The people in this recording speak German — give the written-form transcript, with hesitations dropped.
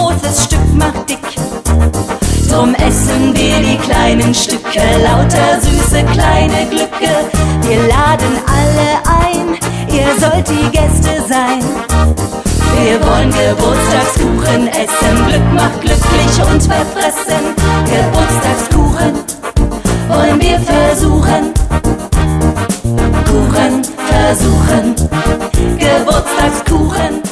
großes Stück macht dick. Drum essen wir die kleinen Stücke, lauter süße kleine Glücke. Wir laden alle ein, ihr sollt die Gäste sein. Wir wollen Geburtstagskuchen essen, Glück macht glücklich und verfressen. Geburtstagskuchen wollen wir versuchen. Kuchen versuchen, Geburtstagskuchen